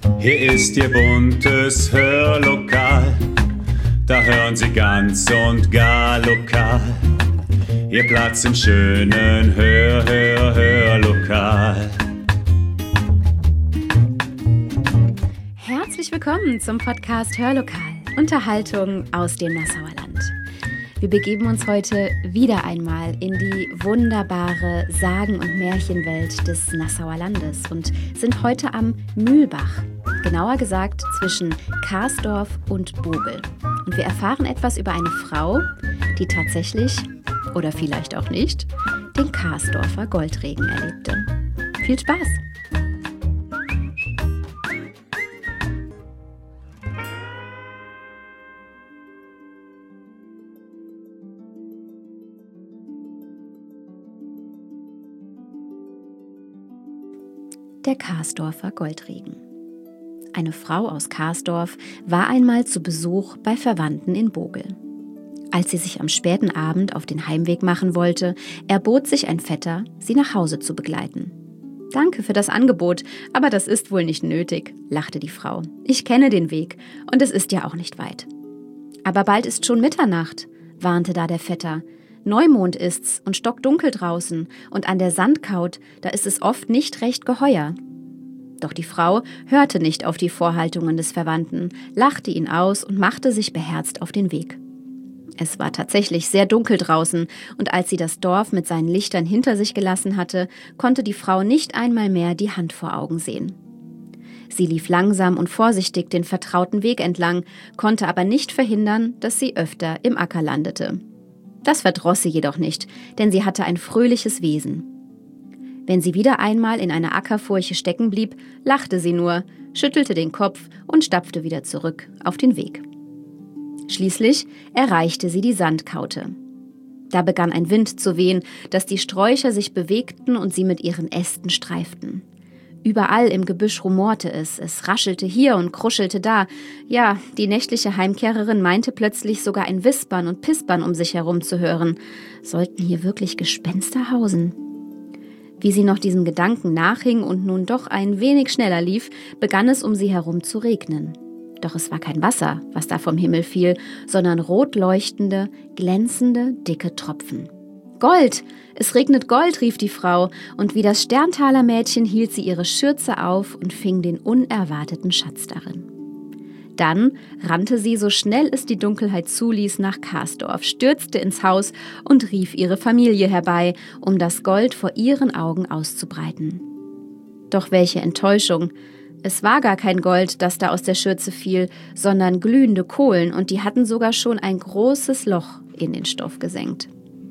Hier ist Ihr buntes Hörlokal, da hören Sie ganz und gar lokal. Ihr Platz im schönen Hörlokal. Herzlich willkommen zum Podcast Hörlokal, Unterhaltung aus dem Nassauer Land. Wir begeben uns heute wieder einmal in die wunderbare Sagen- und Märchenwelt des Nassauer Landes und sind heute am Mühlbach, genauer gesagt zwischen Karsdorf und Bogel. Und wir erfahren etwas über eine Frau, die tatsächlich, oder vielleicht auch nicht, den Karsdorfer Goldregen erlebte. Viel Spaß! Der Karsdorfer Goldregen. Eine Frau aus Karsdorf war einmal zu Besuch bei Verwandten in Bogel. Als sie sich am späten Abend auf den Heimweg machen wollte, erbot sich ein Vetter, sie nach Hause zu begleiten. »Danke für das Angebot, aber das ist wohl nicht nötig«, lachte die Frau. »Ich kenne den Weg und es ist ja auch nicht weit.« »Aber bald ist schon Mitternacht«, warnte da der Vetter. »Neumond ist's und stockdunkel draußen und an der Sandkaut, da ist es oft nicht recht geheuer.« Doch die Frau hörte nicht auf die Vorhaltungen des Verwandten, lachte ihn aus und machte sich beherzt auf den Weg. Es war tatsächlich sehr dunkel draußen, und als sie das Dorf mit seinen Lichtern hinter sich gelassen hatte, konnte die Frau nicht einmal mehr die Hand vor Augen sehen. Sie lief langsam und vorsichtig den vertrauten Weg entlang, konnte aber nicht verhindern, dass sie öfter im Acker landete. Das verdross sie jedoch nicht, denn sie hatte ein fröhliches Wesen. Wenn sie wieder einmal in einer Ackerfurche stecken blieb, lachte sie nur, schüttelte den Kopf und stapfte wieder zurück auf den Weg. Schließlich erreichte sie die Sandkaute. Da begann ein Wind zu wehen, dass die Sträucher sich bewegten und sie mit ihren Ästen streiften. Überall im Gebüsch rumorte es raschelte hier und kruschelte da. Ja, die nächtliche Heimkehrerin meinte plötzlich sogar ein Wispern und Pispern um sich herum zu hören. Sollten hier wirklich Gespenster hausen? Wie sie noch diesem Gedanken nachhing und nun doch ein wenig schneller lief, begann es um sie herum zu regnen. Doch es war kein Wasser, was da vom Himmel fiel, sondern rot leuchtende, glänzende, dicke Tropfen. »Gold! Es regnet Gold«, rief die Frau, und wie das Sterntaler Mädchen hielt sie ihre Schürze auf und fing den unerwarteten Schatz darin. Dann rannte sie, so schnell es die Dunkelheit zuließ, nach Karsdorf, stürzte ins Haus und rief ihre Familie herbei, um das Gold vor ihren Augen auszubreiten. Doch welche Enttäuschung! Es war gar kein Gold, das da aus der Schürze fiel, sondern glühende Kohlen, und die hatten sogar schon ein großes Loch in den Stoff gesenkt.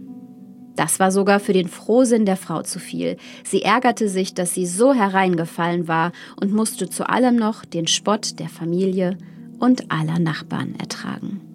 Das war sogar für den Frohsinn der Frau zu viel. Sie ärgerte sich, dass sie so hereingefallen war und musste zu allem noch den Spott der Familie und aller Nachbarn ertragen.